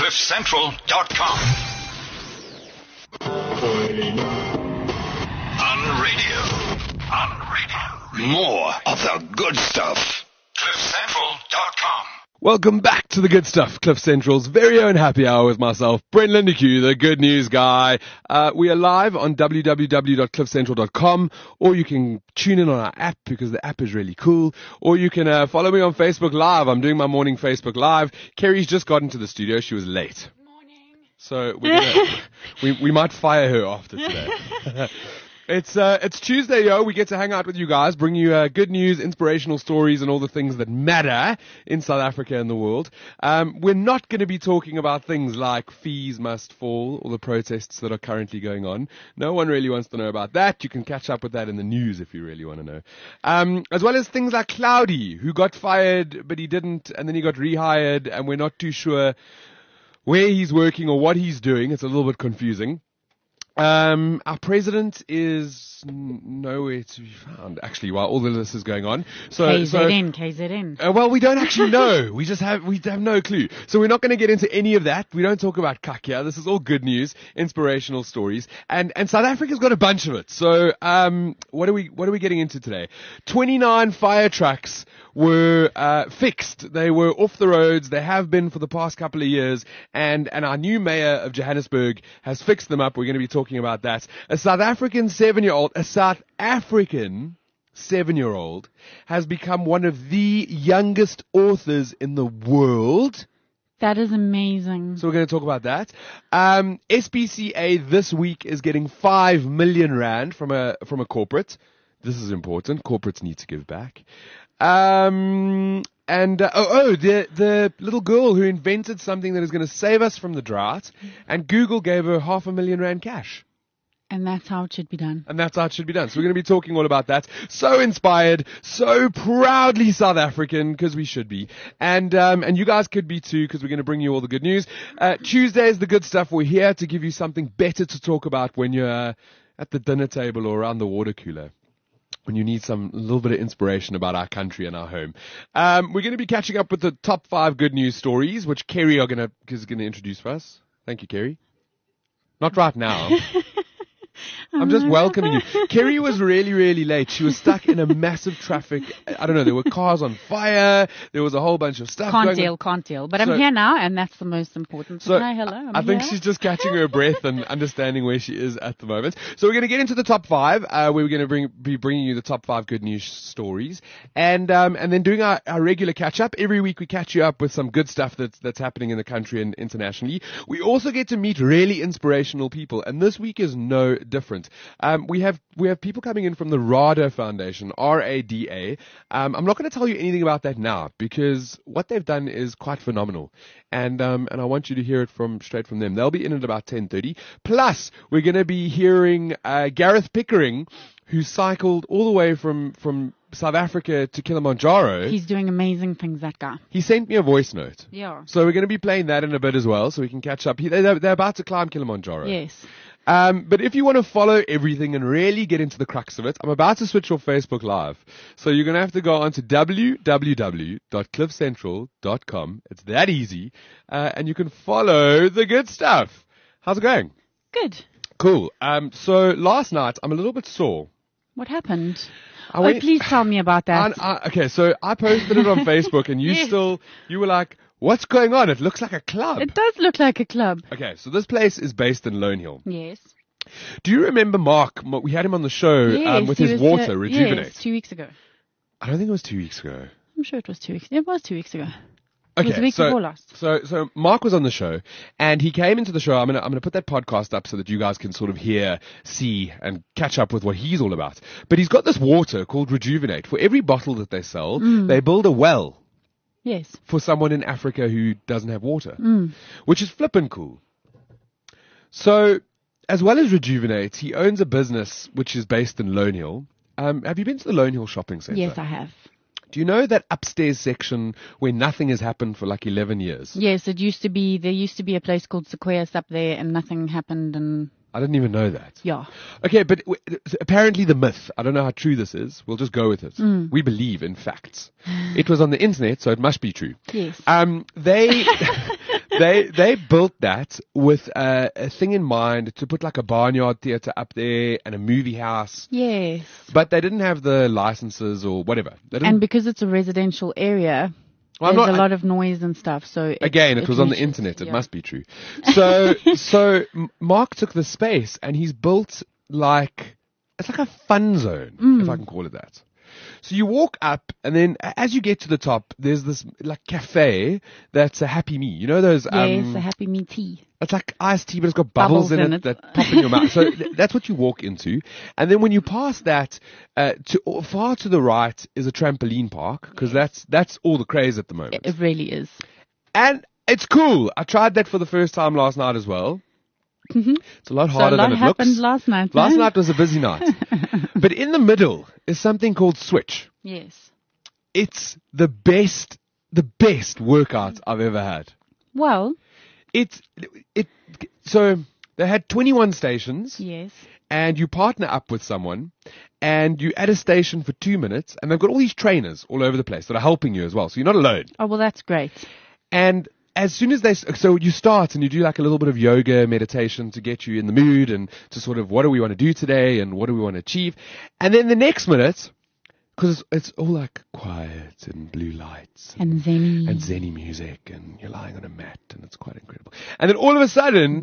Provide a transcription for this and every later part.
CliffCentral.com. On radio. More of the good stuff. CliffCentral.com. Welcome back to the good stuff, Cliff Central's very own happy hour with myself, Brent Lindeque, the good news guy. We are live on www.cliffcentral.com, or you can tune in on our app because the app is really cool, or you can follow me on Facebook Live. I'm doing my morning Facebook Live. Kerry's just got into the studio. She was late. Morning. So we might fire her after today. It's Tuesday, yo. We get to hang out with you guys, bring you good news, inspirational stories, and all the things that matter in South Africa and the world. We're not going to be talking about things like fees must fall or the protests that are currently going on. No one really wants to know about that. You can catch up with that in the news if you really want to know. As well as things like Cloudy, who got fired, but he didn't, and then he got rehired, and we're not too sure where he's working or what he's doing. It's a little bit confusing. Our president is nowhere to be found, actually, while all of this is going on. KZN. Well, we don't actually know. We have no clue. So we're not going to get into any of that. We don't talk about Kakia. This is all good news, inspirational stories. And South Africa's got a bunch of it. So, what are we getting into today? 29 fire trucks were, fixed. They were off the roads. They have been for the past couple of years. And our new mayor of Johannesburg has fixed them up. We're going to be talking about that. A South African 7-year-old has become one of the youngest authors in the world. That is amazing. So we're going to talk about that. SPCA this week is getting 5 million rand from a corporate. This is important. Corporates need to give back. The little girl who invented something that is going to save us from the drought, and Google gave her 500,000 rand cash. And that's how it should be done. So we're going to be talking all about that. So inspired, so proudly South African, because we should be. And you guys could be too, because we're going to bring you all the good news. Tuesday is the good stuff. We're here to give you something better to talk about when you're at the dinner table or around the water cooler, when you need a little bit of inspiration about our country and our home. We're going to be catching up with the top 5 good news stories, which Kerry is going to introduce for us. Thank you, Kerry. Not right now. I'm just welcoming you. Kerry was really, really late. She was stuck in a massive traffic. I don't know. There were cars on fire. There was a whole bunch of stuff. Can't deal. But I'm here now, and that's the most important. So hello. I think she's just catching her breath and understanding where she is at the moment. So we're going to get into the top 5. We're going to be bringing you the top 5 good news stories, and then doing our regular catch up. Every week we catch you up with some good stuff that's happening in the country and internationally. We also get to meet really inspirational people, and this week is no different. We have people coming in from the RADA Foundation, RADA. I'm not going to tell you anything about that now because what they've done is quite phenomenal, and I want you to hear it straight from them. They'll be in at about 10:30. Plus, we're going to be hearing Gareth Pickering, who cycled all the way from South Africa to Kilimanjaro. He's doing amazing things, that guy. He sent me a voice note. Yeah. So we're going to be playing that in a bit as well, so we can catch up. They're about to climb Kilimanjaro. Yes. But if you want to follow everything and really get into the crux of it, I'm about to switch off Facebook Live. So you're going to have to go on to www.cliffcentral.com. It's that easy. And you can follow the good stuff. How's it going? Good. Cool. So last night, I'm a little bit sore. What happened? Please tell me about that. Okay, so I posted it on Facebook and you were like, what's going on? It looks like a club. It does look like a club. Okay, so this place is based in Lone Hill. Yes. Do you remember Mark? We had him on the show with his water, Rejuvenate. Yes, 2 weeks ago. I don't think it was 2 weeks ago. I'm sure it was 2 weeks. It was 2 weeks ago. Okay, it was the week before last. So Mark was on the show, and he came into the show. I'm gonna put that podcast up so that you guys can sort of hear, see, and catch up with what he's all about. But he's got this water called Rejuvenate. For every bottle that they sell, they build a well. Yes. For someone in Africa who doesn't have water, which is flippin' cool. So, as well as Rejuvenate, he owns a business which is based in Lone Hill. Have you been to the Lone Hill shopping center? Yes, I have. Do you know that upstairs section where nothing has happened for like 11 years? Yes, there used to be a place called Sequoias up there and nothing happened and... I didn't even know that. Yeah. Okay, but apparently the myth, I don't know how true this is, we'll just go with it. We believe in facts. It was on the internet, so it must be true. Yes. they built that with a thing in mind to put like a barnyard theatre up there and a movie house. Yes. But they didn't have the licenses or whatever. They didn't, And because it's a residential area, Well, I'm there's not- a lot of noise and stuff. So Again, it was on the reaches- internet. It yeah. must be true. So Mark took the space and he's built it's like a fun zone, if I can call it that. So you walk up and then as you get to the top, there's this like cafe that's a Happy Me. You know those, Yes, a Happy Me tea. it's like iced tea, but it's got bubbles in it that pop in your mouth. So that's what you walk into. And then when you pass that, far to the right is a trampoline park because that's all the craze at the moment. It really is. And it's cool. I tried that for the first time last night as well. It's a lot So a harder lot than it happened looks. last night. Last no? night was a busy night. But in the middle is something called Switch. Yes. It's the best workout I've ever had. Well, So they had 21 stations. yes. And you partner up with someone and you at a station for 2 minutes and they've got all these trainers all over the place that are helping you as well. So you're not alone. Oh, well, that's great. And as soon as so you start and you do like a little bit of yoga meditation to get you in the mood and to sort of what do we want to do today and what do we want to achieve. And then the next minute, because it's all like quiet and blue lights And Zenny. and zenny music and you're lying on a mat and it's quite incredible. And then all of a sudden,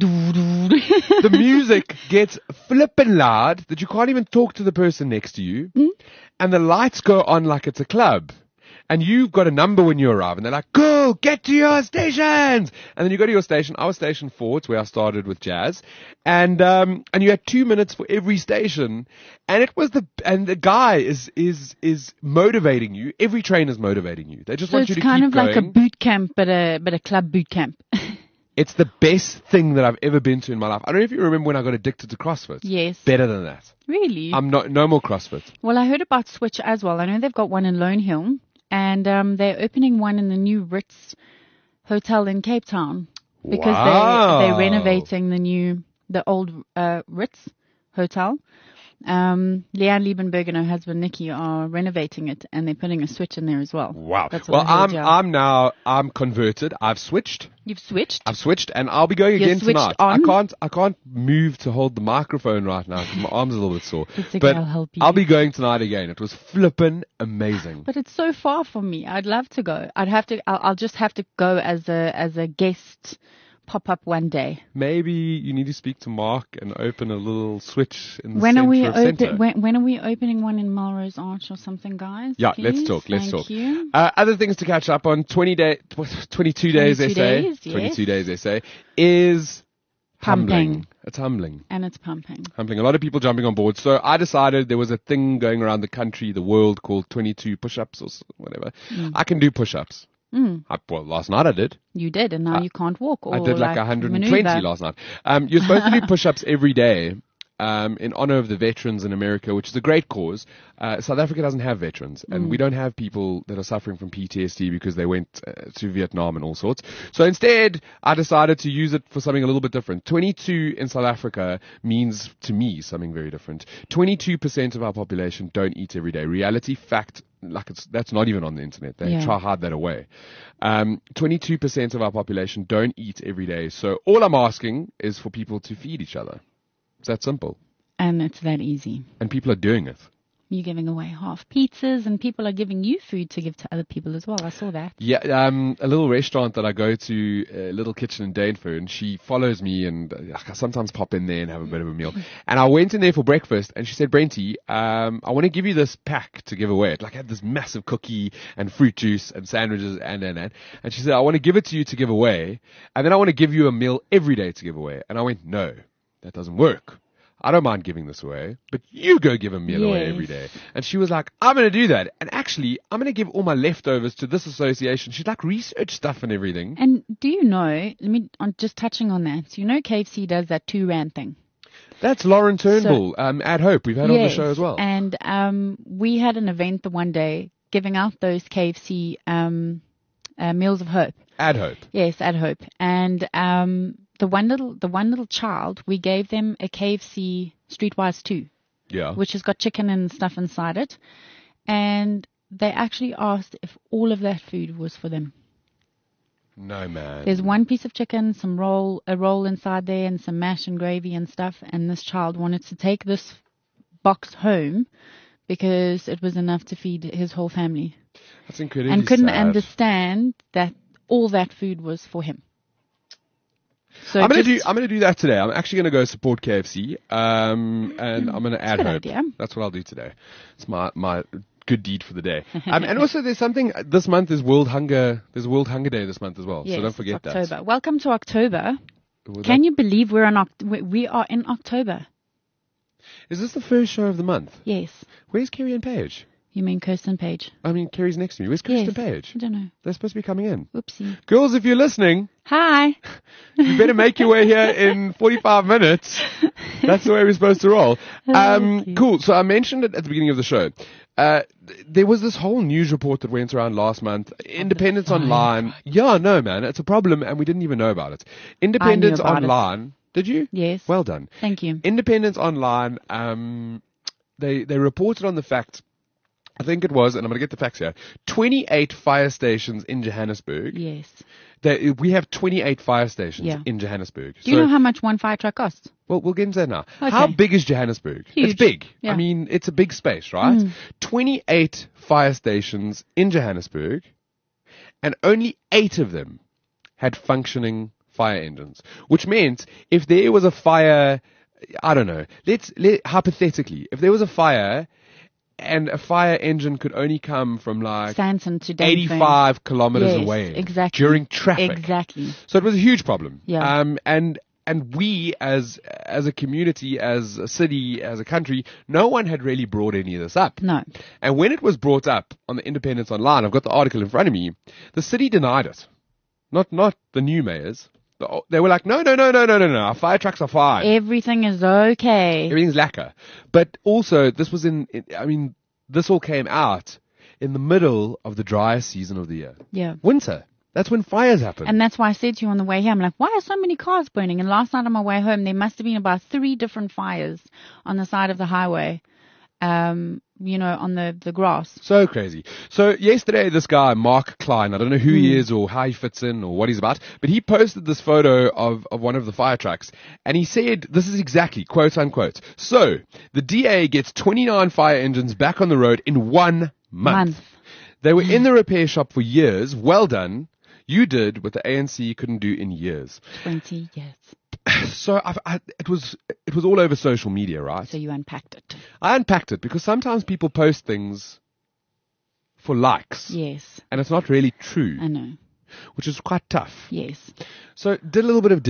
the music gets flippin' loud that you can't even talk to the person next to you. And the lights go on like it's a club. And you've got a number when you arrive. And they're like, go, get to your stations. And then you go to your station. I was station 4. It's where I started with jazz. And you had 2 minutes for every station. And the guy is motivating you. Every trainer's motivating you. They just So want you it's to kind keep of going. like a boot camp, but a club boot camp. It's the best thing that I've ever been to in my life. I don't know if you remember when I got addicted to CrossFit. Yes. Better than that. Really? I'm no more CrossFit. Well, I heard about Switch as well. I know they've got one in Lone Hill, and they're opening one in the new Ritz Hotel in Cape Town because Wow. they're renovating the old Ritz Hotel. Leanne Liebenberg and her husband Nikki are renovating it, and they're putting a Switch in there as well. Wow. That's what Well, I heard, yeah. I'm converted. I've switched, You've switched. and I'll be going You're again switched tonight. on? I can't move to hold the microphone right now because my arm's a little bit sore. It's okay, But I'll help you. I'll be going tonight again. It was flippin' amazing. But it's so far from me. I'd love to go. I'll just have to go as a guest pop up one day. Maybe you need to speak to Mark and open a little switch in the When are we centre of centre. when are we opening one in Melrose Arch or something, guys? Yeah, Please? let's talk. Thank you. Other things to catch up on. 22 days, they 22 say. days, yes. 22 days, they say. Is Pumping. humbling. It's humbling. And it's pumping. Humbling. A lot of people jumping on board. So I decided there was a thing going around the country, the world, called 22 push-ups or whatever. I can do push-ups. Well, last night I did. You did, and now you can't walk. Or I did like 120 maneuver. last night. You're supposed to do push-ups every day in honor of the veterans in America, which is a great cause. South Africa doesn't have veterans, and we don't have people that are suffering from PTSD because they went to Vietnam and all sorts. So instead, I decided to use it for something a little bit different. 22 in South Africa means, to me, something very different. 22% of our population don't eat every day. Reality, fact, that's not even on the internet. They try to hide that away. 22% of our population don't eat every day. So all I'm asking is for people to feed each other. It's that simple. And it's that easy. And people are doing it. You're giving away half pizzas, and people are giving you food to give to other people as well. I saw that. Yeah, a little restaurant that I go to, a little kitchen in Daneford, and she follows me, and I sometimes pop in there and have a bit of a meal. And I went in there for breakfast, and she said, Brenty, I want to give you this pack to give away. It like had this massive cookie and fruit juice and sandwiches and she said, I want to give it to you to give away, and then I want to give you a meal every day to give away. And I went, no, that doesn't work. I don't mind giving this away, but you go give a meal away every day. And she was like, I'm going to do that. And actually, I'm going to give all my leftovers to this association. She'd like research stuff and everything. And do you know, I'm just touching on that. So you know KFC does that 2 rand thing. That's Lauren Turnbull, at Hope. We've had her on the show as well. And we had an event the one day giving out those KFC Meals of Hope. Ad Hope. Yes, at Hope. And the one little child, we gave them a KFC Streetwise 2. Yeah. Which has got chicken and stuff inside it. And they actually asked if all of that food was for them. No, man. There's one piece of chicken, a roll inside there, and some mash and gravy and stuff. And this child wanted to take this box home because it was enough to feed his whole family, That's incredibly and couldn't sad. understand that all that food was for him. So I'm gonna do that today. I'm actually gonna go support KFC. And I'm gonna add good hope. idea. That's what I'll do today. It's my good deed for the day. And also there's something this month is World Hunger. There's World Hunger Day this month as well. Yes, So don't it's forget that. October. Welcome to October. Was Can that- you believe we are in October? Is this the first show of the month? Yes. Where's Kerry and Paige? You mean Kirsten Page? I mean, Kerry's next to me. Where's Kirsten Yes. Page? I don't know. They're supposed to be coming in. Oopsie. Girls, if you're listening, Hi. you better make your way here in 45 minutes. That's the way we're supposed to roll. Cool. So I mentioned it at the beginning of the show. There was this whole news report that went around last month. Independence Online. Yeah, no, man. It's a problem, and we didn't even know about it. Independence about it. Online. Did you? Yes. Well done. Thank you. Independence Online, they reported on the fact, I think it was, and I'm going to get the facts here, 28 fire stations in Johannesburg. Yes. We have 28 fire stations Yeah. in Johannesburg. Do you know how much one fire truck costs? Well, we'll get into that now. Okay. How big is Johannesburg? Huge. It's big. Yeah. I mean, it's a big space, right? 28 fire stations in Johannesburg, and only 8 of them had functioning fire engines, which meant if there was a fire, I don't know, hypothetically, if there was a fire and a fire engine could only come from like Stanton to Dunfern. 85 kilometers Yes, away exactly. during traffic. Exactly. So it was a huge problem. Yeah. And we as a community, as a city, as a country, no one had really brought any of this up. No. And when it was brought up on the Independence Online, I've got the article in front of me, the city denied it. Not the new mayors. They were like, no, our fire trucks are fine. Everything is okay. Everything's lacquer. But also, this was this all came out in the middle of the driest season of the year. Yeah. Winter. That's when fires happen. And that's why I said to you on the way here, I'm like, why are so many cars burning? And last night on my way home, there must have been about 3 different fires on the side of the highway, on the grass. So crazy. So yesterday, this guy, Mark Klein, I don't know who he is or how he fits in or what he's about, but he posted this photo of one of the fire trucks, and he said, this is exactly, quote unquote, so the DA gets 29 fire engines back on the road in 1 month. They were in the repair shop for years. Well done. You did what the ANC couldn't do in years. 20 years. So it was all over social media, right? So you unpacked it. I unpacked it because sometimes people post things for likes. Yes. And it's not really true, I know. which is quite tough. Yes. So did a little bit of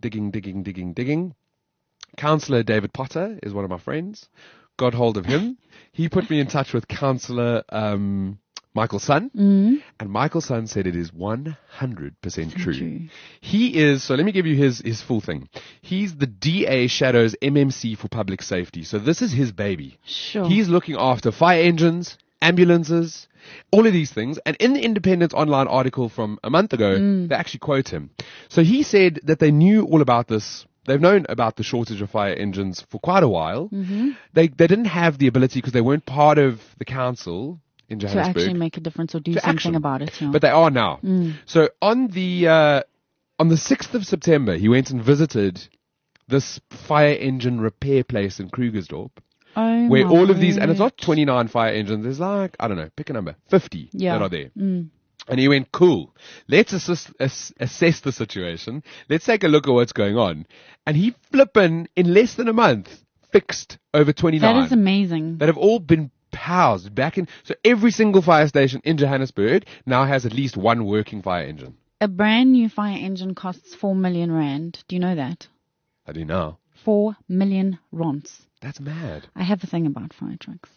digging. Councillor David Potter is one of my friends. Got hold of him. He put me in touch with Councillor Michael Sun. And Michael Sun said it is 100% true. He is, so let me give you his full thing. He's the DA Shadows MMC for public safety. So this is his baby. Sure. He's looking after fire engines, ambulances, all of these things. And in the Independence Online article from a month ago, they actually quote him. So he said that they knew all about this. They've known about the shortage of fire engines for quite a while. They didn't have the ability because they weren't part of the council in to Johannesburg. actually make a difference or do something about it. Yeah. But they are now. So on the 6th of September, he went and visited this fire engine repair place in Krugersdorp, where all of these, and it's not 29 fire engines, there's like, I don't know, pick a number, 50 that are there. And he went, cool, let's assess the situation. Let's take a look at what's going on. And he in less than a month, fixed over 29. That is amazing. That have all been housed back in. So every single fire station in Johannesburg now has at least one working fire engine. A brand new fire engine costs 4 million rand. Do you know that? I do now. 4 million rands. That's mad. I have a thing about fire trucks.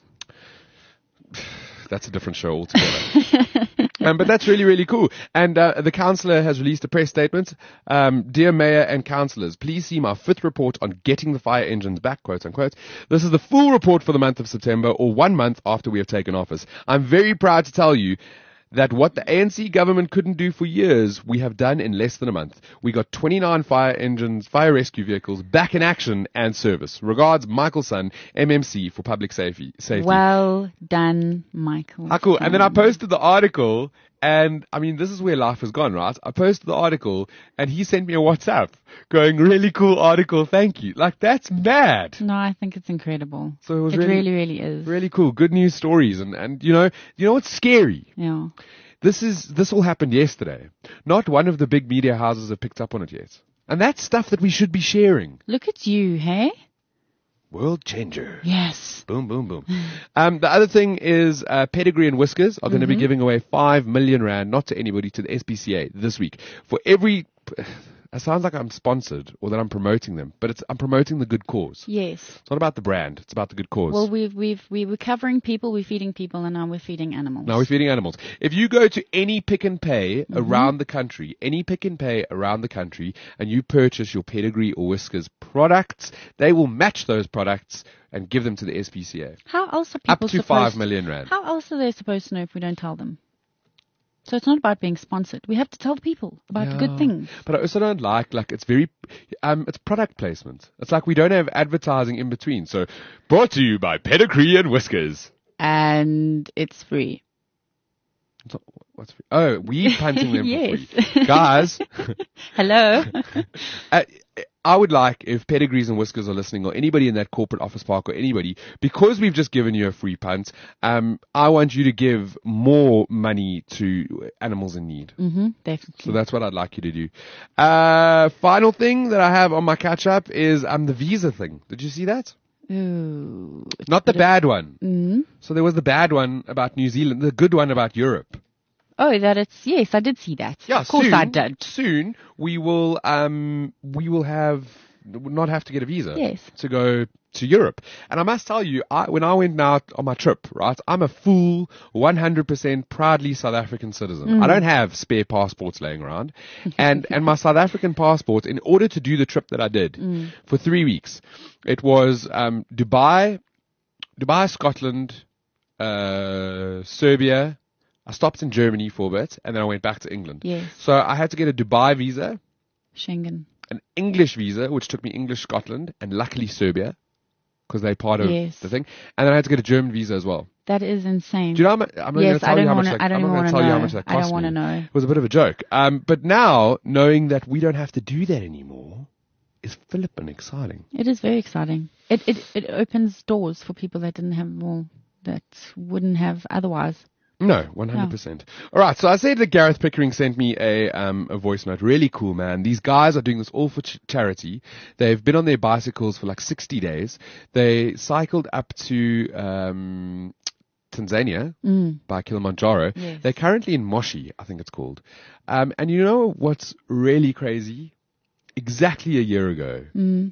That's a different show altogether. But that's really, really cool. And the councillor has released a press statement. Dear Mayor and councillors, please see my 5th report on getting the fire engines back, quote unquote. This is the full report for the month of September, or 1 month after we have taken office. I'm very proud to tell you that what the ANC government couldn't do for years, we have done in less than a month. We got 29 fire engines, fire rescue vehicles back in action and service. Regards, Michael Sun, MMC for Public Safety. Well done, Michael. Ah, cool. And then I posted the article, and I mean, this is where life has gone, right? I posted the article, and he sent me a WhatsApp going, really cool article, thank you. Like, that's mad. No, I think it's incredible. So it was really, really is. Really cool. Good news stories. And you know what's scary? Yeah. This all happened yesterday. Not one of the big media houses have picked up on it yet. And that's stuff that we should be sharing. Look at you, hey? World changer. Yes. Boom, boom, boom. The other thing is Pedigree and Whiskers are going to be giving away 5 million rand, not to anybody, to the SPCA this week. For every... It sounds like I'm sponsored or that I'm promoting them, but I'm promoting the good cause. Yes. It's not about the brand. It's about the good cause. Well, we were covering people, we're feeding people, and now we're feeding animals. Now we're feeding animals. If you go to any Pick and Pay around the country, and you purchase your Pedigree or Whiskers products, they will match those products and give them to the SPCA. How else are people up to 5 million rand? How else are they supposed to know if we don't tell them? So it's not about being sponsored. We have to tell the people about the good things. But I also don't like it's very, it's product placement. It's like we don't have advertising in between. So brought to you by Pedigree and Whiskers. And it's free. What's free? Oh, we punting them Yes. for free. Guys. Hello. I would like, if Pedigrees and Whiskers are listening, or anybody in that corporate office park, or anybody, because we've just given you a free punt, I want you to give more money to animals in need. Definitely. So that's what I'd like you to do. Final thing that I have on my catch up is the visa thing. Did you see that? Ooh. Not the bad one. So there was the bad one about New Zealand, the good one about Europe. Oh, yes, I did see that. Yeah, of course I did. Soon we will not have to get a visa to go to Europe. And I must tell you, when I went out on my trip, right, I'm a full 100% proudly South African citizen. I don't have spare passports laying around. And my South African passport, in order to do the trip that I did for 3 weeks, it was Dubai, Scotland, Serbia. I stopped in Germany for a bit, and then I went back to England. Yes. So I had to get a Dubai visa, Schengen, an English visa, which took me English Scotland, and luckily Serbia, because they're part of the thing. And then I had to get a German visa as well. That is insane. Do you know? I'm not going to tell you how much that cost I don't want to know. It was a bit of a joke. But now, knowing that we don't have to do that anymore is flippin' exciting. It is very exciting. It opens doors for people that didn't have, that wouldn't have otherwise. No, 100%. All right, so I said that Gareth Pickering sent me a voice note. Really cool, man. These guys are doing this all for charity. They've been on their bicycles for like 60 days. They cycled up to Tanzania by Kilimanjaro. Yes. They're currently in Moshi, I think it's called. And you know what's really crazy? Exactly a year ago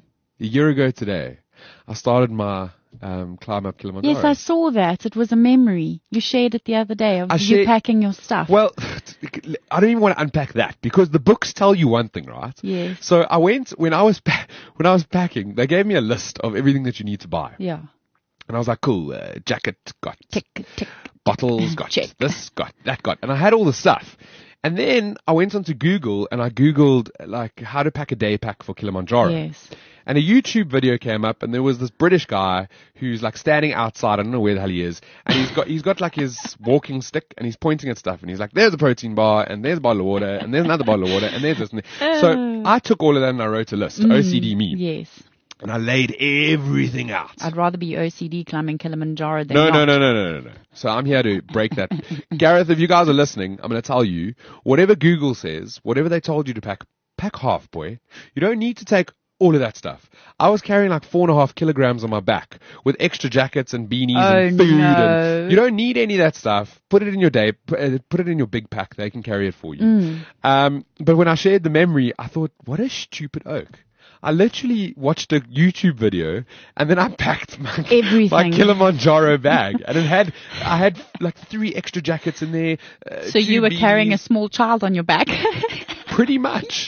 today, I started my climb up Kilimanjaro. Yes, I saw that. It was a memory. You shared it the other day of you packing your stuff. Well, I don't even want to unpack that because the books tell you one thing, right? Yes. So I went, when I was packing, they gave me a list of everything that you need to buy. Yeah. And I was like, cool, jacket, got tick. Bottles, got check. This, got that, got. And I had all the stuff. And then I went onto Google and I Googled like how to pack a day pack for Kilimanjaro. Yes. And a YouTube video came up and there was this British guy who's like standing outside. I don't know where the hell he is. And he's got like his walking stick and he's pointing at stuff and he's like, there's a protein bar and there's a bottle of water and there's another bottle of water and there's this. And so I took all of that and I wrote a list. OCD me. Yes. And I laid everything out. I'd rather be OCD climbing Kilimanjaro than No. So I'm here to break that. Gareth, if you guys are listening, I'm going to tell you, whatever Google says, whatever they told you to pack half, boy. You don't need to take all of that stuff. I was carrying like 4.5 kilograms on my back with extra jackets and beanies and food. No. And you don't need any of that stuff. Put it in your day. Put it in your big pack. They can carry it for you. But when I shared the memory, I thought, what a stupid oak. I literally watched a YouTube video and then I packed my Kilimanjaro bag and I had like 3 extra jackets in there. So you were carrying a small child on your back? Pretty much.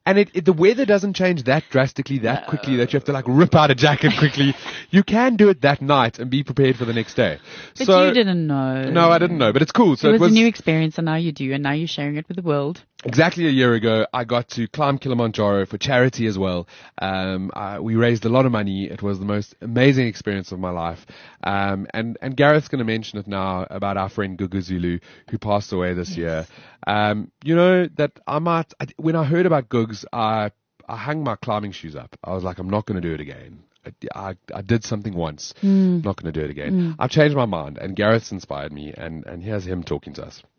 And the weather doesn't change that drastically, that quickly, that you have to like rip out a jacket quickly. You can do it that night and be prepared for the next day. But So, you didn't know. No, I didn't know, but it's cool. So it was a new experience, and now you do, and now you're sharing it with the world. Exactly a year ago, I got to climb Kilimanjaro for charity as well. We raised a lot of money. It was the most amazing experience of my life. And Gareth's going to mention it now about our friend Gugu Zulu, who passed away this year. You know, that when I heard about Gugs, I hung my climbing shoes up. I was like, I'm not going to do it again. I did something once. I'm not going to do it again. I've changed my mind, and Gareth's inspired me, and here's him talking to us.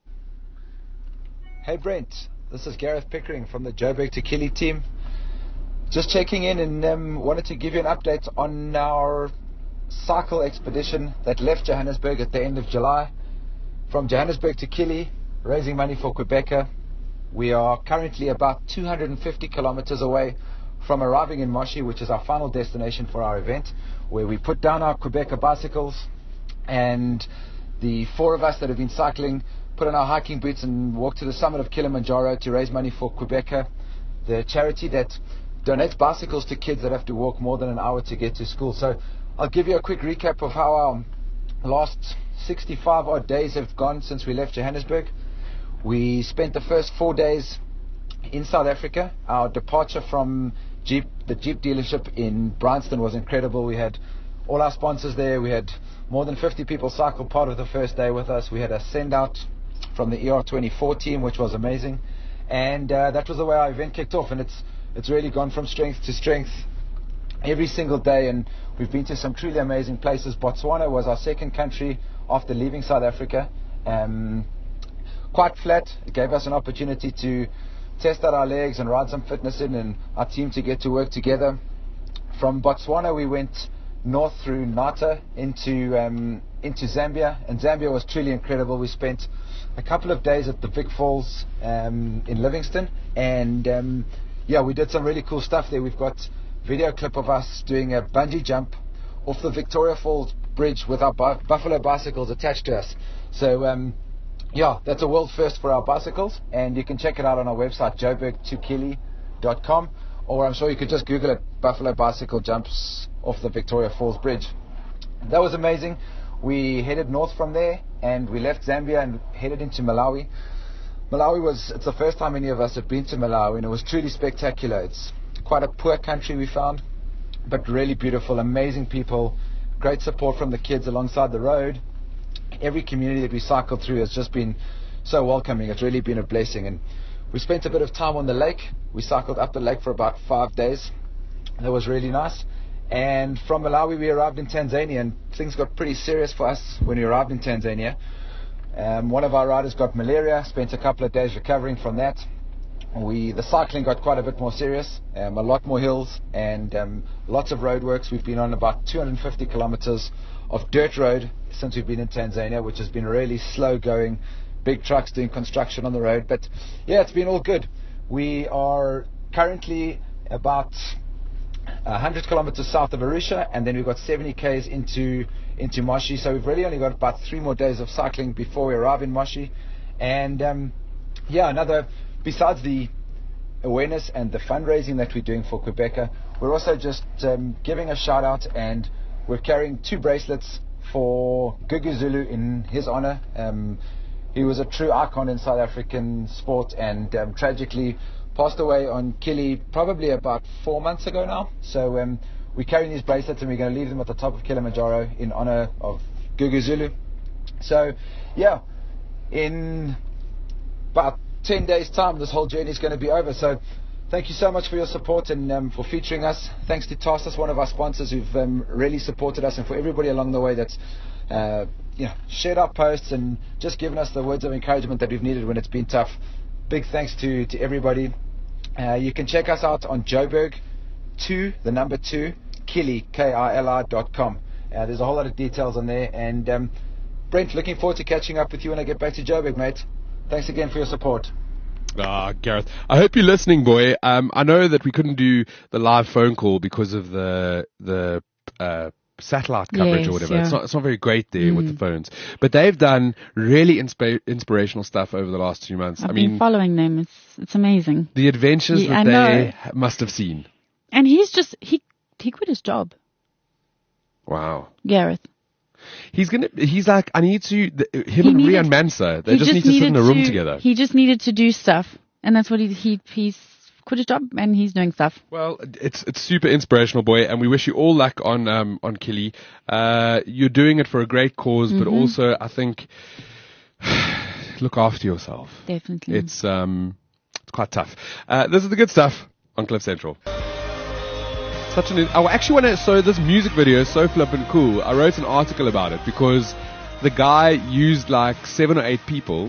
Hey Brent, this is Gareth Pickering from the Joburg to Kili team. Just checking in and wanted to give you an update on our cycle expedition that left Johannesburg at the end of July. From Johannesburg to Kili, raising money for Quebecer. We are currently about 250 kilometers away from arriving in Moshi, which is our final destination for our event, where we put down our Quebecer bicycles, and the four of us that have been cycling put on our hiking boots and walked to the summit of Kilimanjaro to raise money for Quebecer, the charity that donates bicycles to kids that have to walk more than an hour to get to school. So I'll give you a quick recap of how our last 65 odd days have gone since we left Johannesburg. We spent the first 4 days in South Africa. Our departure from the Jeep dealership in Bryanston was incredible. We had all our sponsors there. We had more than 50 people cycle part of the first day with us. We had a send out from the ER24 team, which was amazing, and that was the way our event kicked off. And it's really gone from strength to strength every single day, and we've been to some truly amazing places. Botswana was our second country after leaving South Africa. Quite flat. It gave us an opportunity to test out our legs and ride some fitness in, and our team to get to work together. From Botswana we went north through Nata into Zambia, and Zambia was truly incredible. We spent a couple of days at the Vic Falls in Livingstone, and we did some really cool stuff there. We've got video clip of us doing a bungee jump off the Victoria Falls bridge with our buffalo bicycles attached to us. So that's a world first for our bicycles, and you can check it out on our website, joburg2kili.com, or I'm sure you could just Google it, buffalo bicycle jumps off the Victoria Falls bridge. That was amazing. We headed north from there, and we left Zambia and headed into Malawi. It's the first time any of us have been to Malawi, and it was truly spectacular. It's quite a poor country we found, but really beautiful, amazing people, great support from the kids alongside the road. Every community that we cycled through has just been so welcoming. It's really been a blessing, and we spent a bit of time on the lake. We cycled up the lake for about 5 days. That was really nice. And from Malawi we arrived in Tanzania, and things got pretty serious for us when we arrived in Tanzania. One of our riders got malaria, spent a couple of days recovering from that. The cycling got quite a bit more serious, a lot more hills, and lots of roadworks. We've been on about 250 kilometers of dirt road since we've been in Tanzania, which has been really slow going, big trucks doing construction on the road. But yeah, it's been all good. We are currently about 100 kilometers south of Arusha, and then we've got 70 k's into Moshi. So we've really only got about 3 more days of cycling before we arrive in Moshi. And besides the awareness and the fundraising that we're doing for Quebecer, we're also just giving a shout out, and we're carrying 2 bracelets for Gugu Zulu in his honor. He was a true icon in South African sport, and tragically passed away on Kili probably about 4 months ago now. So we're carrying these bracelets, and we're going to leave them at the top of Kilimanjaro in honor of Gugu Zulu. So yeah, in about 10 days time this whole journey is going to be over. So thank you so much for your support and for featuring us. Thanks to Tarsus, one of our sponsors, who've really supported us, and for everybody along the way that's shared our posts and just given us the words of encouragement that we've needed when it's been tough. Big thanks to everybody. You can check us out on Joburg2, the number 2, Kili, KILI.com. There's a whole lot of details on there. And Brent, looking forward to catching up with you when I get back to Joburg, mate. Thanks again for your support. Gareth, I hope you're listening, boy. I know that we couldn't do the live phone call because of the satellite coverage Yes, or whatever. yeah. It's not very great there with the phones. But they've done really inspirational stuff over the last 2 months. I've I been mean, following them. It's amazing. the adventures Yeah, I that know. they must have seen. And he's just he quit his job, Wow. Gareth. He's like, I need to, him He and needed- Rian Mansa, they He just need to sit in needed a room to- together. He just needed to do stuff, and that's what he's quit his job and he's doing stuff. Well, it's super inspirational, boy, and we wish you all luck on Kili. You're doing it for a great cause, but also I think look after yourself. Definitely. It's quite tough. This is the good stuff on Cliff Central. I actually want to. So this music video is so flippin' cool. I wrote an article about it because the guy used like 7 or 8 people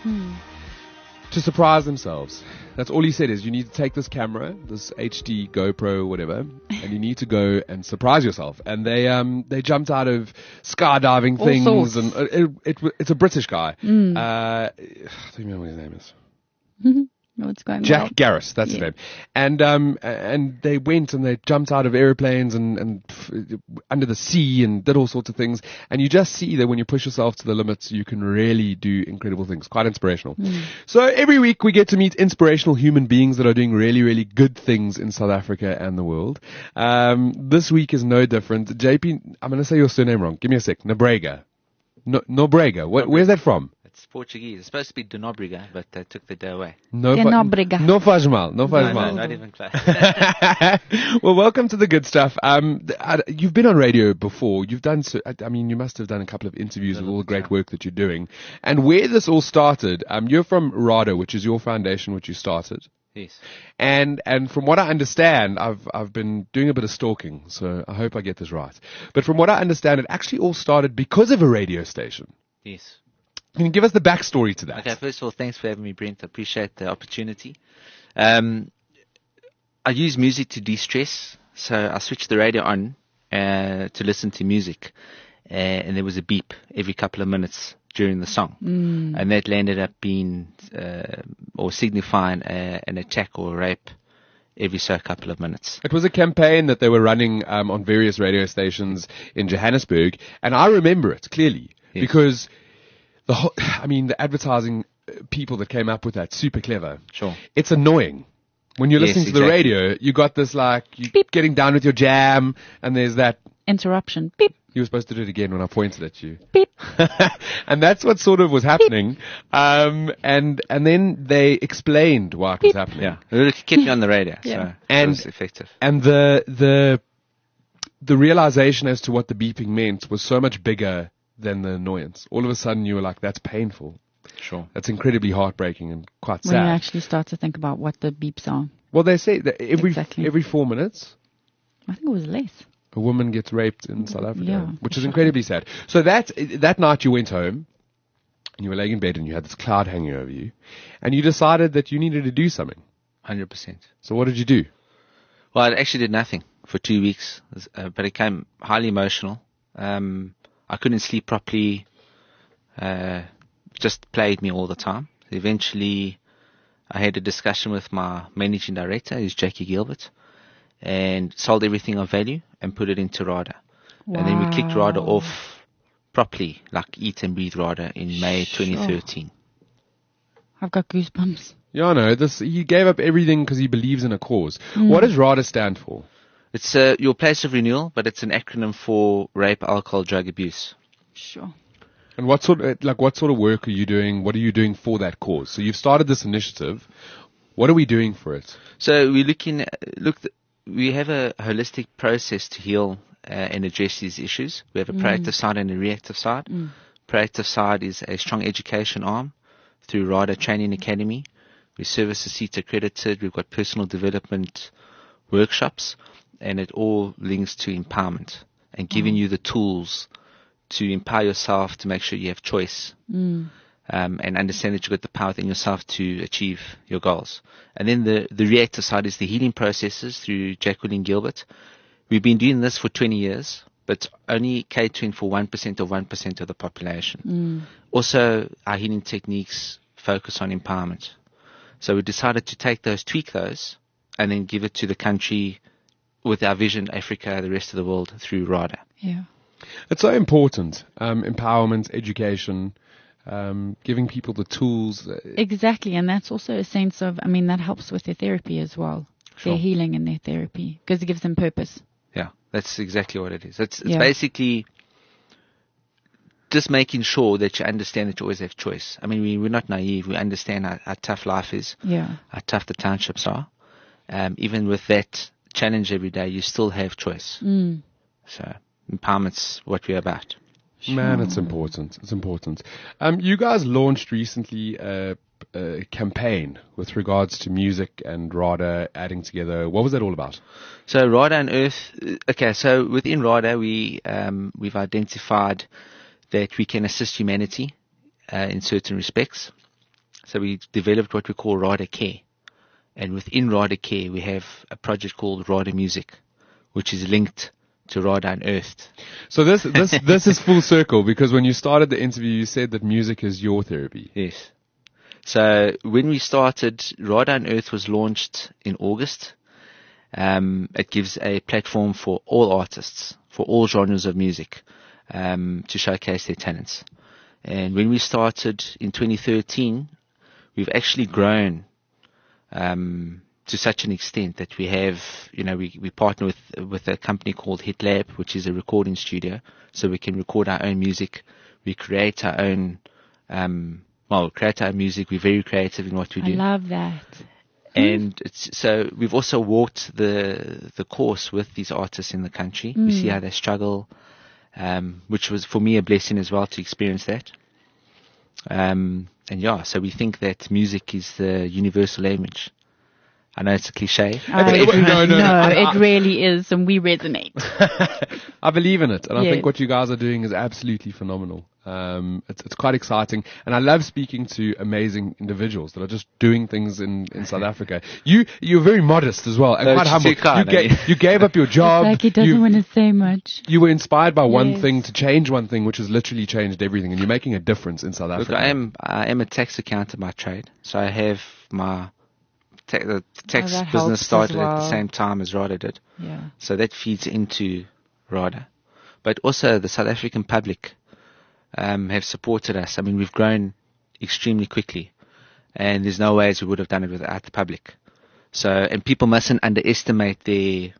to surprise themselves. That's all he said is you need to take this camera, this HD GoPro, whatever, and you need to go and surprise yourself. And they jumped out of skydiving All things, sorts. and it's a British guy. I don't remember what his name is. What's going Jack well? Garris, that's his Yeah. name. And they went and they jumped out of airplanes and under the sea and did all sorts of things. And you just see that when you push yourself to the limits, you can really do incredible things. Quite inspirational. So every week we get to meet inspirational human beings that are doing really, really good things in South Africa and the world. This week is no different. JP, I'm going to say your surname wrong. Give me a sec. Nobrega. Nobrega. Where's that from? It's Portuguese. It's supposed to be Denobriga, but they took the day away. Nobrega. No faz mal. No faz No, mal. not even close. Well, welcome to the good stuff. You've been on radio before. You've done, you must have done a couple of interviews with all the great work that you're doing. And where this all started, you're from RADA, which is your foundation, which you started. Yes. And from what I understand, I've been doing a bit of stalking, so I hope I get this right. But from what I understand, it actually all started because of a radio station. Yes. Can you give us the backstory to that? Okay, first of all, thanks for having me, Brent. I appreciate the opportunity. I use music to de-stress, so I switched the radio on to listen to music. And there was a beep every couple of minutes during the song. And that ended up being or signifying an attack or a rape every so couple of minutes. It was a campaign that they were running on various radio stations in Johannesburg, and I remember it clearly because the advertising people that came up with that, super clever. Sure. It's annoying. When you're Yes, listening to the exactly. radio, you got this you Beep. getting down with your jam, and there's that. Interruption. Beep. You were supposed to do it again when I pointed at you. Beep. And that's what sort of was happening. And then they explained why it was happening. Yeah. It kept me on the radio, Yeah. so And- it was effective. And the realization as to what the beeping meant was so much bigger than the annoyance. All of a sudden you were like, that's painful. Sure. That's incredibly heartbreaking and quite When you sad. actually start to think about what the beeps are. Well, they say that Exactly. every 4 minutes, I think it was less. a woman gets raped in South Africa, Yeah, which for is sure. incredibly sad. So that night you went home and you were laying in bed and you had this cloud hanging over you and you decided that you needed to do something. 100%. So what did you do? Well, I actually did nothing for 2 weeks, but it became highly emotional. I couldn't sleep properly. Just plagued me all the time. Eventually, I had a discussion with my managing director, who's Jackie Gilbert, and sold everything of value and put it into RADA. And then we kicked RADA off properly, like eat and breathe RADA in May 2013. I've got goosebumps. Yeah, no, he gave up everything because he believes in a cause. What does RADA stand for? It's your place of renewal, but it's an acronym for rape, alcohol, drug abuse. Sure. And what sort of work are you doing? What are you doing for that cause? So you've started this initiative. What are we doing for it? So we're we have a holistic process to heal and address these issues. We have a proactive side and a reactive side. Proactive side is a strong education arm through RADA Training Academy. We service CETA accredited. We've got personal development workshops, and it all links to empowerment and giving you the tools to empower yourself to make sure you have choice and understand that you've got the power within yourself to achieve your goals. And then the reactive side is the healing processes through Jacqueline Gilbert. We've been doing this for 20 years, but only catering for 1% of the population. Also, our healing techniques focus on empowerment. So we decided to tweak those, and then give it to the country with our vision, Africa, the rest of the world through RADA. Yeah. It's so important. Empowerment, education, giving people the tools. Exactly. And that's also a sense of, that helps with their therapy as well. Sure. Their healing and their therapy, because it gives them purpose. Yeah, that's exactly what it is. It's basically just making sure that you understand that you always have choice. We're not naive. We understand how tough life is, how tough the townships are. Even with that challenge every day, you still have choice. So empowerment's what we're about. Man, it's important. It's important. You guys launched recently a campaign with regards to music and RADA adding together. What was that all about? So RADA and Earth. Okay, so within RADA, we've identified that we can assist humanity in certain respects. So we developed what we call RADA Care. And within RADA Care, we have a project called RADA Music, which is linked to RADA and Earth. So this is full circle, because when you started the interview, you said that music is your therapy. Yes. So when we started, RADA and Earth was launched in August. It gives a platform for all artists, for all genres of music, to showcase their talents. And when we started in 2013, we've actually grown to such an extent that we have, we partner with a company called Hit Lab, which is a recording studio, so we can record our own music. We create our own, music. We're very creative in what we do. I love that. And so we've also walked the course with these artists in the country. We see how they struggle, which was for me a blessing as well to experience that. So we think that music is the universal language. I know it's a cliche. No, it really is, and we resonate. I believe in it, and I think what you guys are doing is absolutely phenomenal. It's quite exciting, and I love speaking to amazing individuals that are just doing things in South Africa. You're very modest as well, and quite humble. You gave up your job. It's like he doesn't want to say much. You were inspired by one thing to change one thing, which has literally changed everything, and you're making a difference in South Africa. Look, I am a tax accountant by trade, so I have the tax business started at the same time as RADA did. Yeah. So that feeds into RADA. But also the South African public have supported us. We've grown extremely quickly, and there's no ways we would have done it without the public. So, and people mustn't underestimate their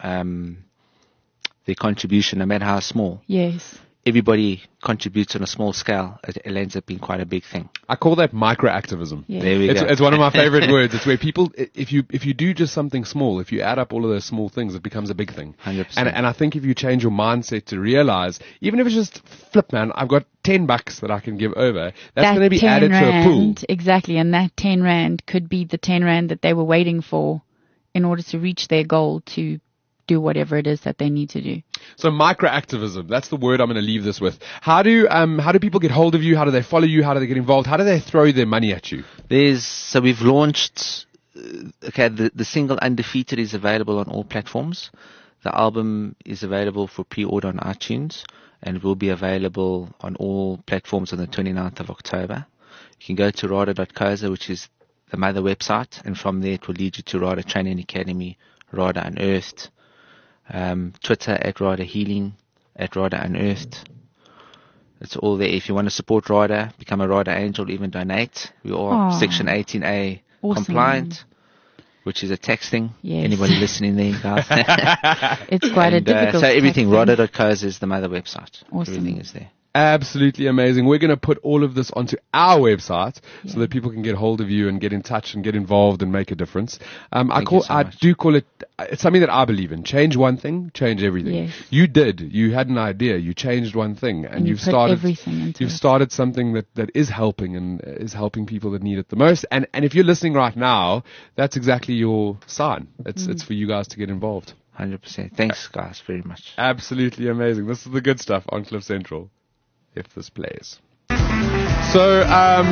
contribution, no matter how small. Yes. Everybody contributes on a small scale. It ends up being quite a big thing. I call that microactivism. Yes. There we go. It's one of my favorite words. It's where people, if you do just something small, if you add up all of those small things, it becomes a big thing. 100%. And I think if you change your mindset to realize, even if it's just flip, man, I've got $10 that I can give over. That's going to be added to a pool. Exactly, and that 10 rand could be the 10 rand that they were waiting for in order to reach their goal to do whatever it is that they need to do. So microactivism, that's the word I'm going to leave this with. How do people get hold of you? How do they follow you? How do they get involved? How do they throw their money at you? So we've launched, the single Undefeated is available on all platforms. The album is available for pre-order on iTunes and will be available on all platforms on the 29th of October. You can go to rada.coza, which is the mother website, and from there it will lead you to RADA Training Academy, RADA Unearthed, Twitter at RADA Healing, at RADA Unearthed. It's all there. If you want to support RADA, become a RADA Angel, even donate. We are Section 18A compliant, which is a tax thing. Yes. Anybody listening there, guys? It's quite a difficult so everything, tax thing. rada.coza is the mother website. Awesome. Everything is there. Absolutely amazing. We're going to put all of this onto our website so that people can get hold of you and get in touch and get involved and make a difference. I do call it, it's something that I believe in. Change one thing, change everything. Yes. You did. You had an idea. You changed one thing and you've started everything into you've it. started something that is helping and is helping people that need it the most. And if you're listening right now, that's exactly your sign. It's for you guys to get involved. 100%. Thanks, guys, very much. Absolutely amazing. This is the good stuff on Cliff Central. If this plays. So,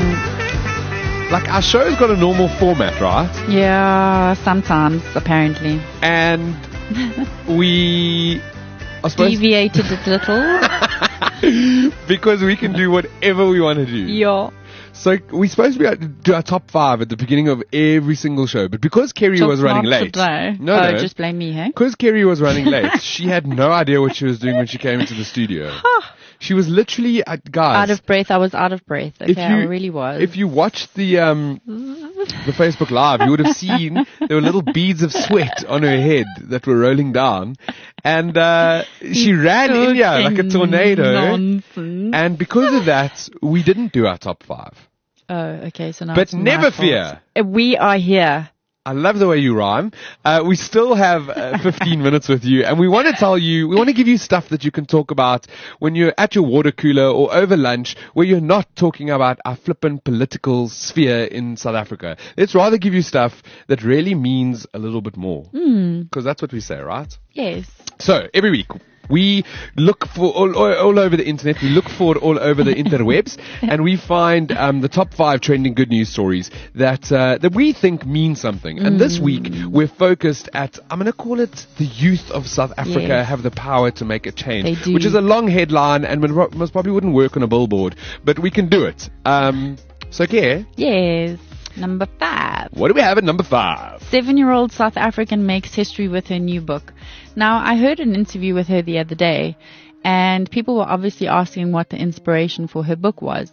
our show's got a normal format, right? Yeah, sometimes, apparently. And we are supposed Deviated a little. because we can do whatever we want to do. Yeah. So we're supposed to do our top 5 at the beginning of every single show, but because Kerry was running late. No, just blame me, hey? Because Kerry was running late, she had no idea what she was doing when she came into the studio. She was literally, guys. Out of breath. I was out of breath. Okay, I really was. If you watched the Facebook Live, you would have seen there were little beads of sweat on her head that were rolling down. And she ran in here like a tornado. Nonsense. And because of that, we didn't do our top 5. Oh, okay. So now But it's my never fault. fear. We are here. I love the way you rhyme. We still have 15 minutes with you, and we want to give you stuff that you can talk about when you're at your water cooler or over lunch, where you're not talking about our flippin' political sphere in South Africa. Let's rather give you stuff that really means a little bit more. Because that's what we say, right? Yes. So, every week, we look for all over the internet. We look for it all over the interwebs, and we find the top 5 trending good news stories that we think mean something. And this week we're focused at, I'm going to call it, the youth of South Africa have the power to make a change, They do. which is a long headline and most probably wouldn't work on a billboard, but we can do it. So, Care, Yes. Number 5. what do we have at number 5? 7-year-old South African makes history with her new book. Now, I heard an interview with her the other day, and people were obviously asking what the inspiration for her book was.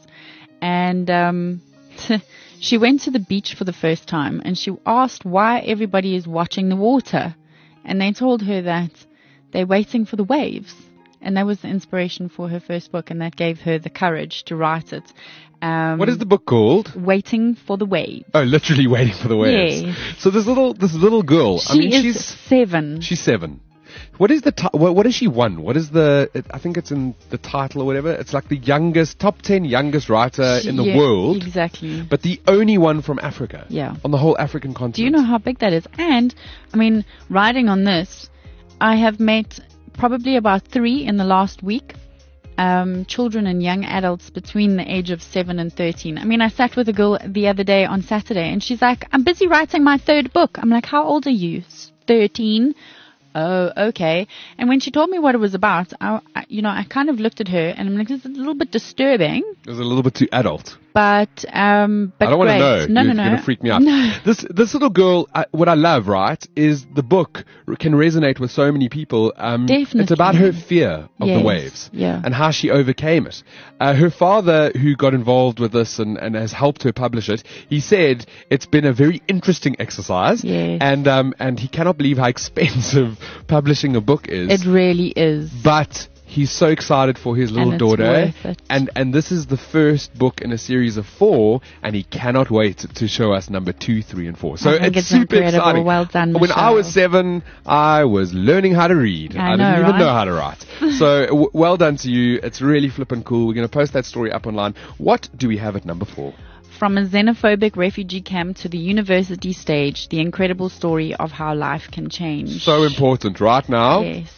And she went to the beach for the first time, and she asked why everybody is watching the water. And they told her that they're waiting for the waves. And that was the inspiration for her first book, and that gave her the courage to write it. What is the book called? Waiting for the Waves. Oh, literally waiting for the waves. Yes. So this little girl. She's 7. She's 7. What is what has she won? What is I think it's in the title or whatever. It's like the top 10 youngest writer in the world. Exactly. But the only one from Africa. Yeah. On the whole African continent. Do you know how big that is? And, I mean, riding on this, I have met probably about 3 in the last week. Children and young adults between the age of 7 and 13. I mean, I sat with a girl the other day on Saturday, and she's like, I'm busy writing my 3rd book. I'm like, how old are you? 13. Oh, okay. And when she told me what it was about, I kind of looked at her, and I'm like, it's a little bit disturbing. It was a little bit too adult. But I don't want to know. No, You're going to freak me out. No. This little girl, what I love, right, is the book can resonate with so many people. Definitely. It's about her fear of the waves and how she overcame it. Her father, who got involved with this and has helped her publish it, he said it's been a very interesting exercise. Yes. And he cannot believe how expensive publishing a book is. It really is. But he's so excited for his little And it's daughter. worth it. And this is the first book in a series of 4, and he cannot wait to show us number 2, 3, and 4. So I think it's it's super incredible. exciting. Well done, When I Michelle. was 7, I was learning how to read. I didn't know, even right? know how to write. So well done to you. It's really flippin' cool. We're going to post that story up online. What do we have at number 4? From a xenophobic refugee camp to the university stage, the incredible story of how life can change. So important right now. Yes.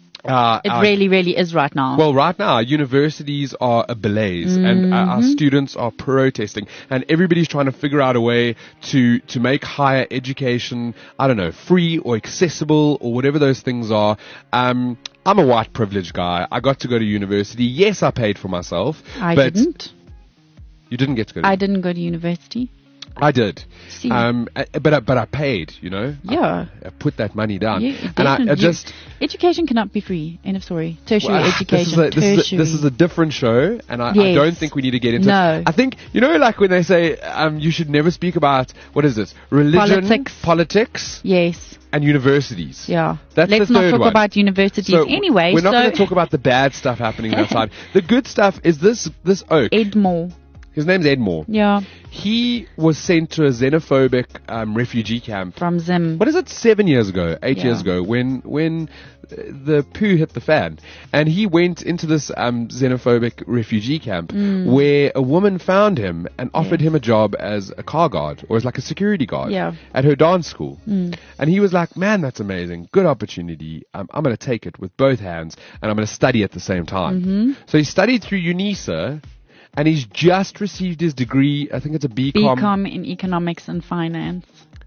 It really, really is right now. Well, right now, universities are ablaze and our students are protesting, and everybody's trying to figure out a way to make higher education, I don't know, free or accessible or whatever those things are. I'm a white privileged guy. I got to go to university. Yes, I paid for myself. I but didn't. You didn't get to go to I didn't go to university. I did. See. But I paid, you know. Yeah. I put that money down. Yeah, and I definitely. just... Education cannot be free. End of story. Tertiary Well, education. This is a different show, and I Yes. don't think we need to get into No. it. I think, you know, like when they say you should never speak about, what is it, religion, politics Yes. and universities. Yeah. That's Let's the not third talk one. about universities So anyway. we're not so going to talk about the bad stuff happening outside. The good stuff is this oak. Edmore. His name's Edmore. Yeah. He was sent to a xenophobic refugee camp. From Zim. What is it? 7 years ago, 8 Yeah. years ago, when the poo hit the fan, and he went into this xenophobic refugee camp where a woman found him and offered him a job as a car guard or as like a security guard Yeah. at her dance school, and he was like, "Man, that's amazing, good opportunity. I'm going to take it with both hands, and I'm going to study at the same time." So he studied through UNISA. And he's just received his degree. I think it's a BCom. BCom in economics and finance.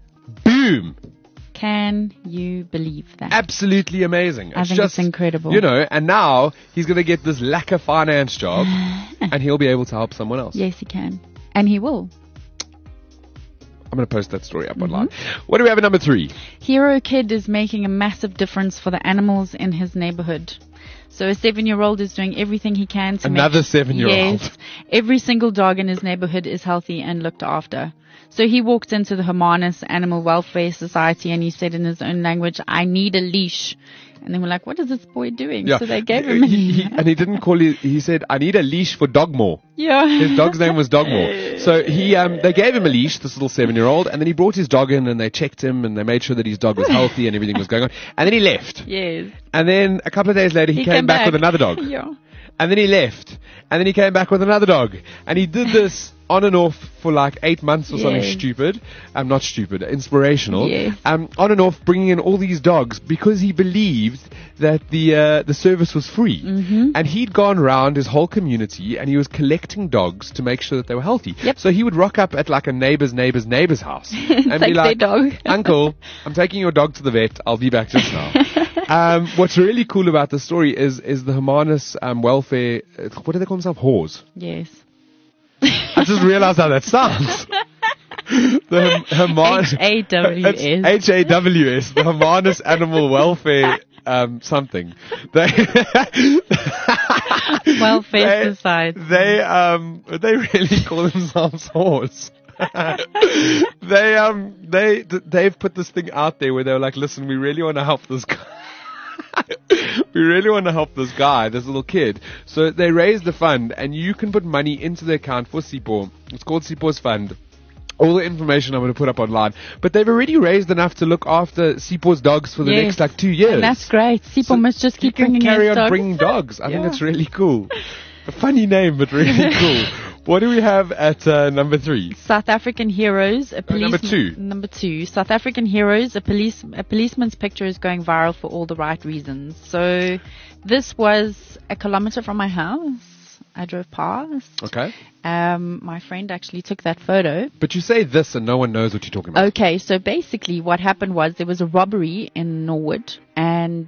Boom! Can you believe that? Absolutely amazing. I think it's incredible. You know, and now he's going to get this lacquer finance job and he'll be able to help someone else. Yes, he can. And he will. I'm going to post that story up online. What do we have at number 3? Hero Kid is making a massive difference for the animals in his neighborhood. So a 7-year-old is doing everything he can to Another 7-year-old. Yes, every single dog in his neighborhood is healthy and looked after. So he walked into the Hermanus Animal Welfare Society and he said in his own language, "I need a leash." And they were like, "What is this boy doing?" Yeah. So they gave him a leash. And he didn't call it, he said, "I need a leash for Dogmore." Yeah. His dog's name was Dogmore. So they gave him a leash, this little 7-year-old, and then he brought his dog in and they checked him and they made sure that his dog was healthy and everything was going on. And then he left. Yes. And then a couple of days later, he came back with another dog. Yeah. And then he left. And then he came back with another dog. And he did this on and off for like 8 months or something Yes. stupid. Not stupid, inspirational. Yes. On and off, bringing in all these dogs because he believed that the service was free. And he'd gone around his whole community and he was collecting dogs to make sure that they were healthy. Yep. So he would rock up at like a neighbor's house and Take be their like, dog. "Uncle, I'm taking your dog to the vet. I'll be back just now." What's really cool about the story is the Hermanus welfare. What do they call themselves? Whores. Yes. I just realized how that sounds. The Hermanus. HAWS. HAWS. The Hermanus Animal Welfare. Something. Welfare Society. They really call themselves whores. They've put this thing out there where they're like, "Listen, we really want to help this guy." We really want to help this guy, this little kid. So they raised the fund, and you can put money into the account for Sipho. It's called Sipho's Fund. All the information I'm going to put up online. But they've already raised enough to look after Sipho's dogs for the Yes. next 2 years. And that's great. Sipho must just keep he can bringing carry his on dogs. bringing dogs. I think Yeah. that's really cool. A funny name, but really cool. What do we have at number 3? South African Heroes. number 2. Number 2. South African Heroes. A policeman's picture is going viral for all the right reasons. So this was a kilometer from my house. I drove past. Okay. My friend actually took that photo. But you say this and no one knows what you're talking about. Okay, so basically what happened was there was a robbery in Norwood, and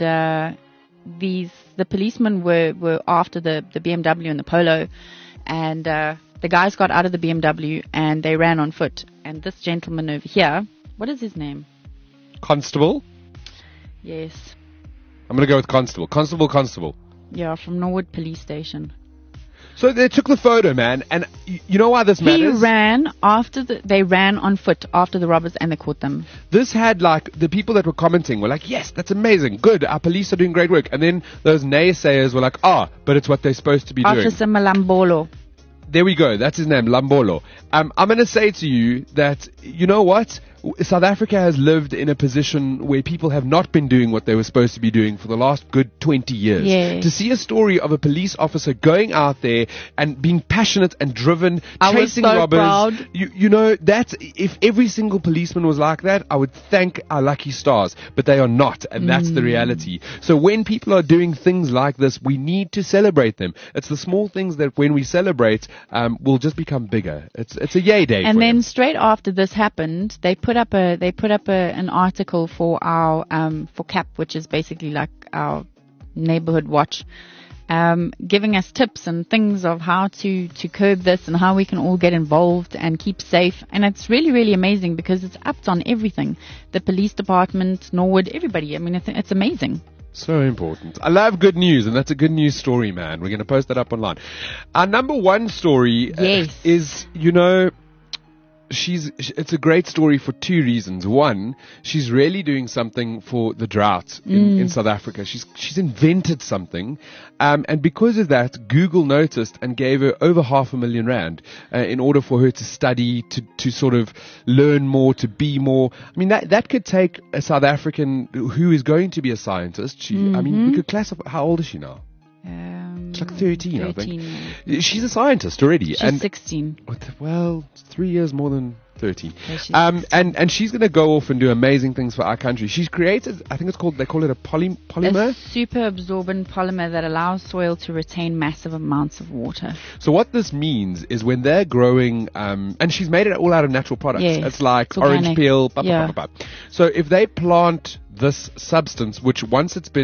the policemen were after the BMW and the Polo, and the guys got out of the BMW and they ran on foot. And this gentleman over here, what is his name? Constable? Yes. I'm going to go with Constable. Constable. Yeah, from Norwood Police Station. So they took the photo, man, and you know why this matters? They ran on foot after the robbers and they caught them. This had like, the people that were commenting were like, "Yes, that's amazing, good, our police are doing great work." And then those naysayers were like, "But it's what they're supposed to be doing." Officer Malambolo. There we go, that's his name, Lambolo. I'm going to say to you that, you know what? South Africa has lived in a position where people have not been doing what they were supposed to be doing for the last good 20 years. Yes. To see a story of a police officer going out there and being passionate and driven, I was chasing so robbers. proud. You know, that's, if every single policeman was like that, I would thank our lucky stars. But they are not, and that's the reality. So when people are doing things like this, we need to celebrate them. It's the small things that when we celebrate, will just become bigger. It's a yay day. And for then them. straight after this happened, they put up an article for our for CAP, which is basically like our neighborhood watch, giving us tips and things of how to curb this and how we can all get involved and keep safe. And it's really, really amazing because it's upped on everything. The police department, Norwood, everybody. I mean, it's amazing. So important. I love good news, and that's a good news story, man. We're going to post that up online. Our number 1 story Yes. is, it's a great story for 2 reasons. One, she's really doing something for the drought in South Africa. She's invented something, and because of that, Google noticed and gave her over R500,000 rand in order for her to study, to sort of learn more, to be more. I mean, that could take a South African who is going to be a scientist. I mean, we could classify. How old is she now? It's like 13, I think. She's a scientist already. She's 16. Well, it's 3 years more than 13. Yeah, she's and she's going to go off and do amazing things for our country. She's created, I think they call it a polymer. A super absorbent polymer that allows soil to retain massive amounts of water. So what this means is when they're growing, and she's made it all out of natural products. Yes, It's like it's orange organic. peel. Yeah. So if they plant this substance, which once it's been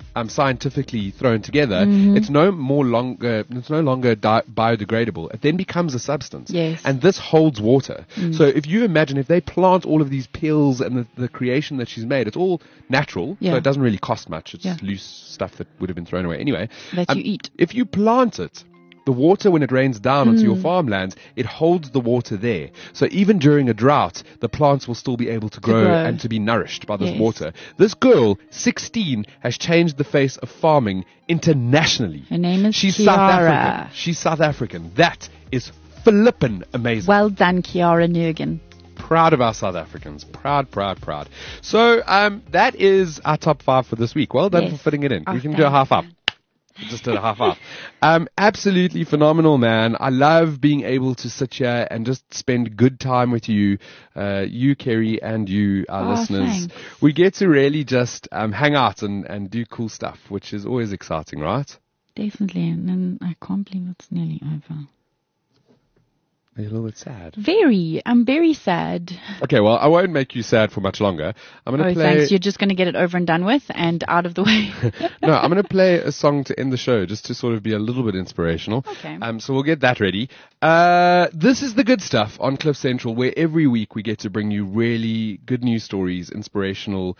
scientifically thrown together, it's no longer biodegradable. It then becomes a substance. Yes. And this holds water. So if you imagine if they plant all of these peels and the creation that she's made, it's all natural. Yeah. So it doesn't really cost much. It's Yeah. loose stuff that would have been thrown away anyway. That you eat. If you plant it, the water, when it rains down onto your farmlands, it holds the water there. So even during a drought, the plants will still be able to grow and to be nourished by this Yes. water. This girl, 16, has changed the face of farming internationally. Her name is She's Kiara. South African. She's South African. That is flippin' amazing. Well done, Kiara Nugent. Proud of our South Africans. Proud, proud, proud. So that is our top 5 for this week. Well done Yes. for fitting it in. Oh, We can do a thanks, half up. man. Just did a half up. Absolutely phenomenal, man. I love being able to sit here and just spend good time with you, you, Kerry, and you, our listeners. Thanks. We get to really just hang out and do cool stuff, which is always exciting, right? Definitely. And then I can't believe it's nearly over. Are you a little bit sad? Very. I'm very sad. Okay, well, I won't make you sad for much longer. I'm going to play... Thanks. You're just going to get it over and done with and out of the way. No, I'm going to play a song to end the show just to sort of be a little bit inspirational. Okay. So we'll get that ready. This is the good stuff on Cliff Central, where every week we get to bring you really good news stories, inspirational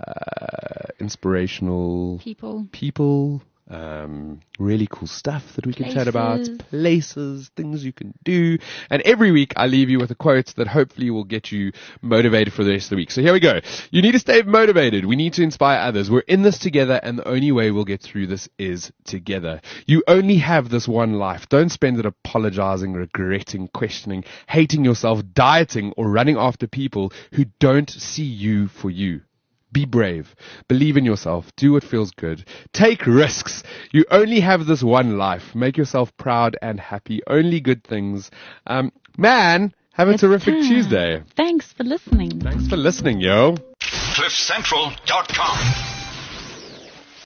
people, really cool stuff that we can chat about, places, things you can do. And every week I leave you with a quote that hopefully will get you motivated for the rest of the week. So here we go. You need to stay motivated. We need to inspire others. We're in this together, and the only way we'll get through this is together. You only have this one life. Don't spend it apologizing, regretting, questioning, hating yourself, dieting, or running after people who don't see you for you. Be brave. Believe in yourself. Do what feels good. Take risks. You only have this one life. Make yourself proud and happy. Only good things. Man, have a terrific Tuesday. Thanks for listening. Thanks for listening, yo. CliffCentral.com